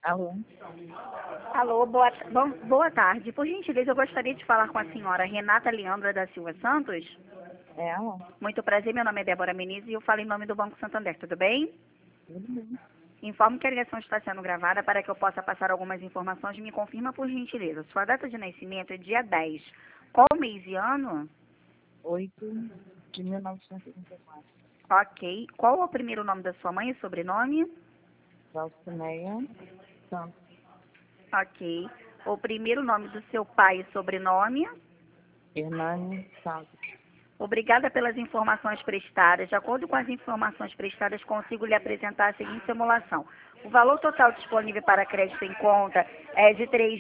Alô? Alô, boa tarde. Por gentileza, eu gostaria de falar com a senhora Renata Leandra da Silva Santos. É ela? Muito prazer, meu nome é Débora Menezes e eu falo em nome do Banco Santander, tudo bem? Tudo bem. Informo que a ligação está sendo gravada para que eu possa passar algumas informações. Me confirma, por gentileza. Sua data de nascimento é dia 10. Qual mês e ano? 8 de 1984. Ok. Qual é o primeiro nome da sua mãe e sobrenome? Valcineia Santos. Ok. O primeiro nome do seu pai e sobrenome? Hernani Santos. Obrigada pelas informações prestadas. De acordo com as informações prestadas, consigo lhe apresentar a seguinte simulação. O valor total disponível para crédito em conta é de R$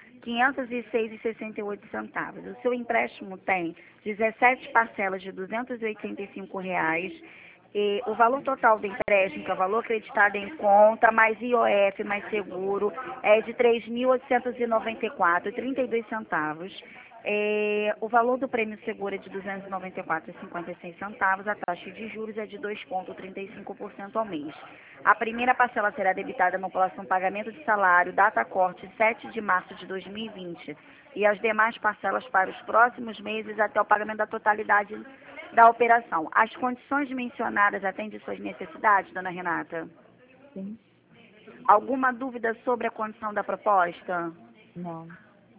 3.506,68. O seu empréstimo tem 17 parcelas de R$ 285. E o valor total do empréstimo, que é o valor acreditado em conta, mais IOF, mais seguro, é de R$ 3.894,32. O valor do prêmio seguro é de R$ 294,56. A taxa de juros é de 2,35% ao mês. A primeira parcela será debitada no próximo pagamento de salário, data corte 7 de março de 2020. E as demais parcelas para os próximos meses até o pagamento da totalidade da operação. As condições mencionadas atendem suas necessidades, dona Renata? Sim? Alguma dúvida sobre a condição da proposta? Não.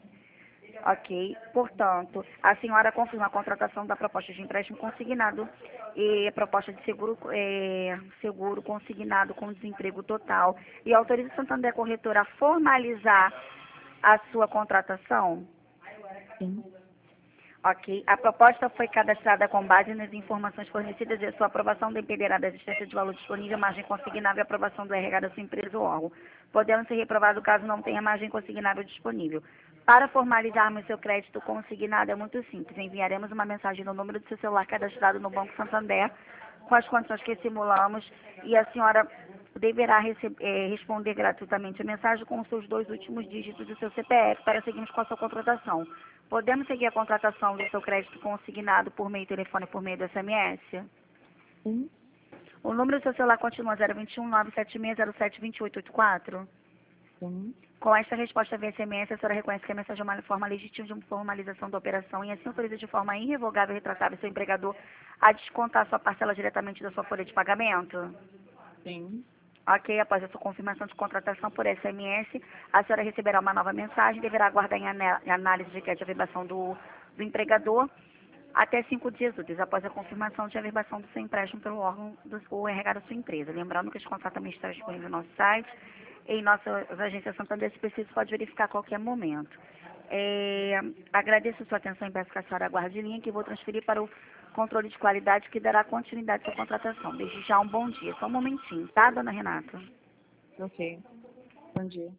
Ok. Portanto, a senhora confirma a contratação da proposta de empréstimo consignado e proposta de seguro consignado com desemprego total e autoriza o Santander Corretora a formalizar a sua contratação? Sim? Ok. A proposta foi cadastrada com base nas informações fornecidas e a sua aprovação dependerá da existência de valor disponível, margem consignável e aprovação do RH da sua empresa ou órgão, podendo ser reprovado caso não tenha margem consignável disponível. Para formalizarmos seu crédito consignado é muito simples. Enviaremos uma mensagem no número do seu celular cadastrado no Banco Santander com as condições que simulamos e a senhora deverá responder gratuitamente a mensagem com os seus 2 últimos dígitos do seu CPF para seguirmos com a sua contratação. Podemos seguir a contratação do seu crédito consignado por meio telefone por meio do SMS? Sim? O número do seu celular continua 021 976 07 2884? Sim? Com esta resposta via SMS, a senhora reconhece que a mensagem é uma forma legítima de formalização da operação e assim autoriza de forma irrevogável e retratável seu empregador a descontar sua parcela diretamente da sua folha de pagamento? Sim? Ok, após a sua confirmação de contratação por SMS, a senhora receberá uma nova mensagem e deverá aguardar em análise de crédito de averbação do empregador até 5 dias úteis após a confirmação de averbação do seu empréstimo pelo órgão do RH da sua empresa. Lembrando que esse contrato também está disponível no nosso site e em nossas agências Santander, se preciso, pode verificar a qualquer momento. Agradeço a sua atenção e peço que a senhora aguarde em linha que vou transferir para o controle de qualidade que dará continuidade à sua contratação. Desde já um bom dia. Só um momentinho, tá, dona Renata? Ok. Bom dia.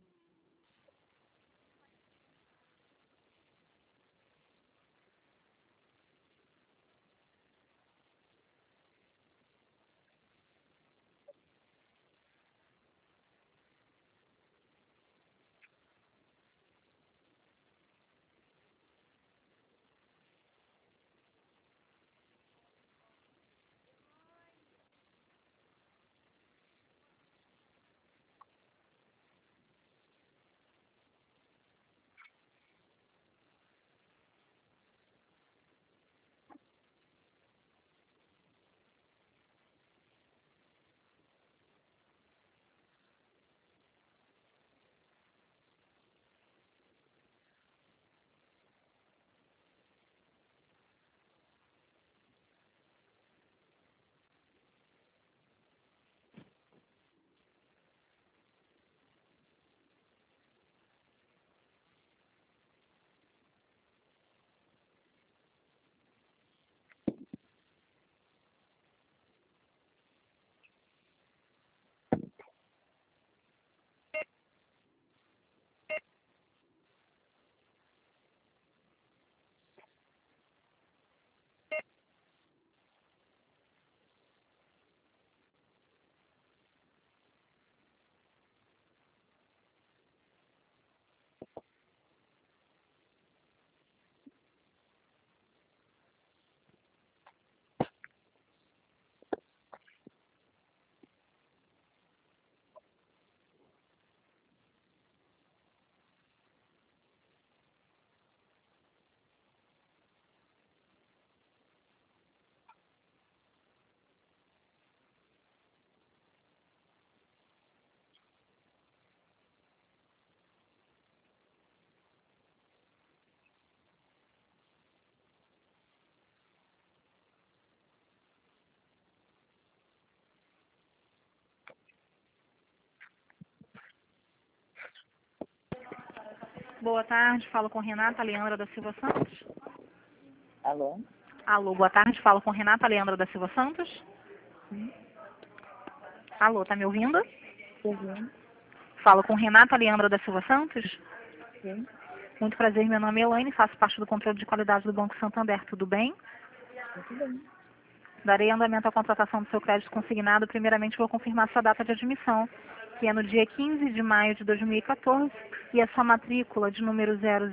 Boa tarde, falo com Renata Leandra da Silva Santos. Alô? Alô, boa tarde, falo com Renata Leandra da Silva Santos. Sim. Alô, tá me ouvindo? Uhum. Falo com Renata Leandra da Silva Santos. Sim. Muito prazer, meu nome é Elaine, faço parte do controle de qualidade do Banco Santander, tudo bem? Muito bem. Darei andamento à contratação do seu crédito consignado. Primeiramente, vou confirmar sua data de admissão, que é no dia 15 de maio de 2014, e a sua matrícula de número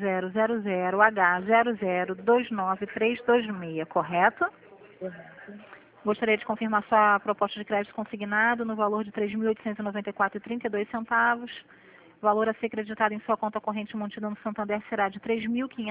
0000H0029326, correto? Correto. Gostaria de confirmar sua proposta de crédito consignado no valor de R$ 3.894,32. O valor a ser creditado em sua conta corrente mantida no Santander será de R$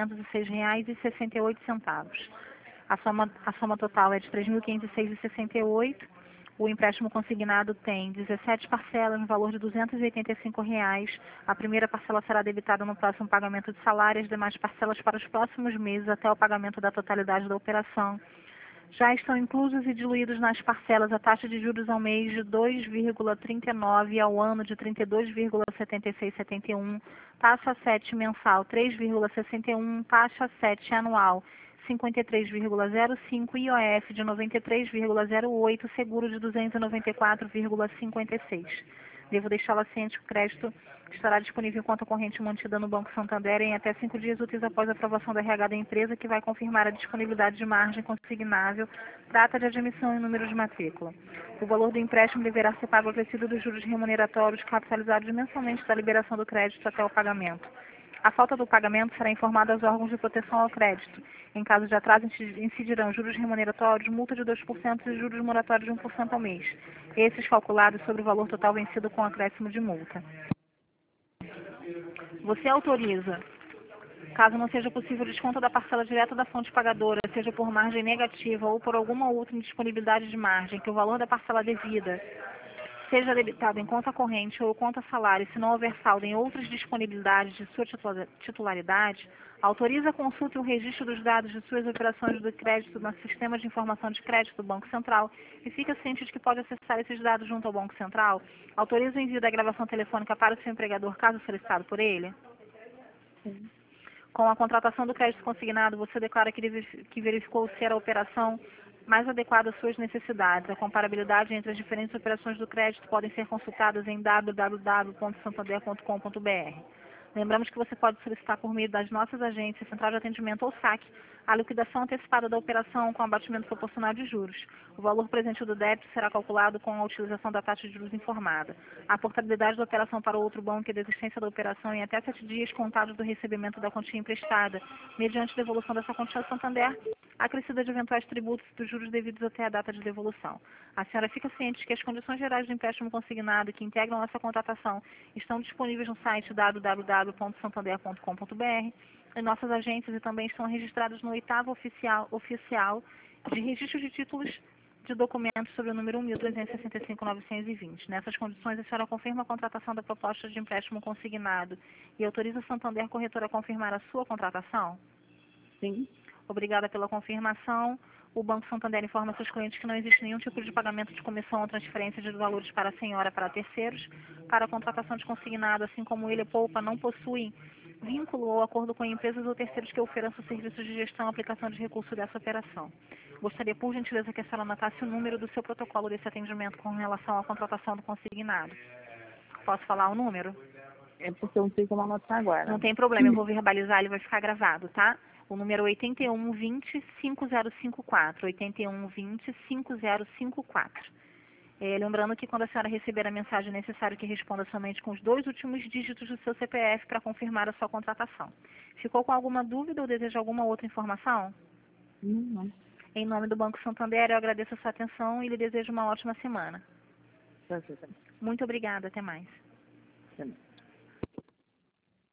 3.506,68. A soma total é de R$ 3.506,68. O empréstimo consignado tem 17 parcelas no valor de R$ 285. A primeira parcela será debitada no próximo pagamento de salário, as demais parcelas para os próximos meses até o pagamento da totalidade da operação. Já estão inclusos e diluídos nas parcelas a taxa de juros ao mês de 2,39 e ao ano de 32,7671, taxa 7 mensal 3,61, taxa 7 anual 53,05 e IOF de 93,08, seguro de 294,56. Devo deixá-la ciente que o crédito estará disponível em conta corrente mantida no Banco Santander em até 5 dias úteis após a aprovação da RH da empresa, que vai confirmar a disponibilidade de margem consignável, data de admissão e número de matrícula. O valor do empréstimo deverá ser pago acrescido dos juros remuneratórios capitalizados mensalmente da liberação do crédito até o pagamento. A falta do pagamento será informada aos órgãos de proteção ao crédito. Em caso de atraso, incidirão juros remuneratórios, multa de 2% e juros moratórios de 1% ao mês. Esses calculados sobre o valor total vencido com acréscimo de multa. Você autoriza, caso não seja possível o desconto da parcela direta da fonte pagadora, seja por margem negativa ou por alguma outra indisponibilidade de margem, que o valor da parcela devida seja debitado em conta corrente ou conta salário, se não houver saldo em outras disponibilidades de sua titularidade, autoriza a consulta e o registro dos dados de suas operações do crédito no Sistema de Informação de Crédito do Banco Central e fica ciente de que pode acessar esses dados junto ao Banco Central. Autoriza o envio da gravação telefônica para o seu empregador, caso solicitado por ele. Sim. Com a contratação do crédito consignado, você declara que verificou se era a operação mais adequada às suas necessidades. A comparabilidade entre as diferentes operações do crédito podem ser consultadas em www.santander.com.br. Lembramos que você pode solicitar por meio das nossas agências, Central de Atendimento ou SAC, a liquidação antecipada da operação com abatimento proporcional de juros. O valor presente do débito será calculado com a utilização da taxa de juros informada. A portabilidade da operação para outro banco e a desistência da operação em até 7 dias contados do recebimento da quantia emprestada, mediante devolução dessa quantia ao Santander, acrescida de eventuais tributos dos juros devidos até a data de devolução. A senhora fica ciente de que as condições gerais do empréstimo consignado que integram essa contratação estão disponíveis no site www.santander.com.br, em nossas agências, e também estão registradas no 8º oficial de registro de títulos de documentos sobre o número 1.365.920. Nessas condições, a senhora confirma a contratação da proposta de empréstimo consignado e autoriza o Santander Corretora a confirmar a sua contratação? Sim. Obrigada pela confirmação. O Banco Santander informa seus clientes que não existe nenhum tipo de pagamento de comissão ou transferência de valores para a senhora para terceiros. Para a contratação de consignado, assim como ele poupa, não possui vínculo ou acordo com empresas ou terceiros que ofereçam serviços de gestão ou aplicação de recurso dessa operação. Gostaria, por gentileza, que a senhora anotasse o número do seu protocolo desse atendimento com relação à contratação do consignado. Posso falar o número? É porque eu não sei como anotar agora. Não tem problema, eu vou verbalizar, ele vai ficar gravado, tá? O número é 8120-5054. 8120-5054. Lembrando que quando a senhora receber a mensagem, é necessário que responda somente com os 2 últimos dígitos do seu CPF para confirmar a sua contratação. Ficou com alguma dúvida ou deseja alguma outra informação? Não. Em nome do Banco Santander, eu agradeço a sua atenção e lhe desejo uma ótima semana. Perfeito. Muito obrigada, até mais. Também.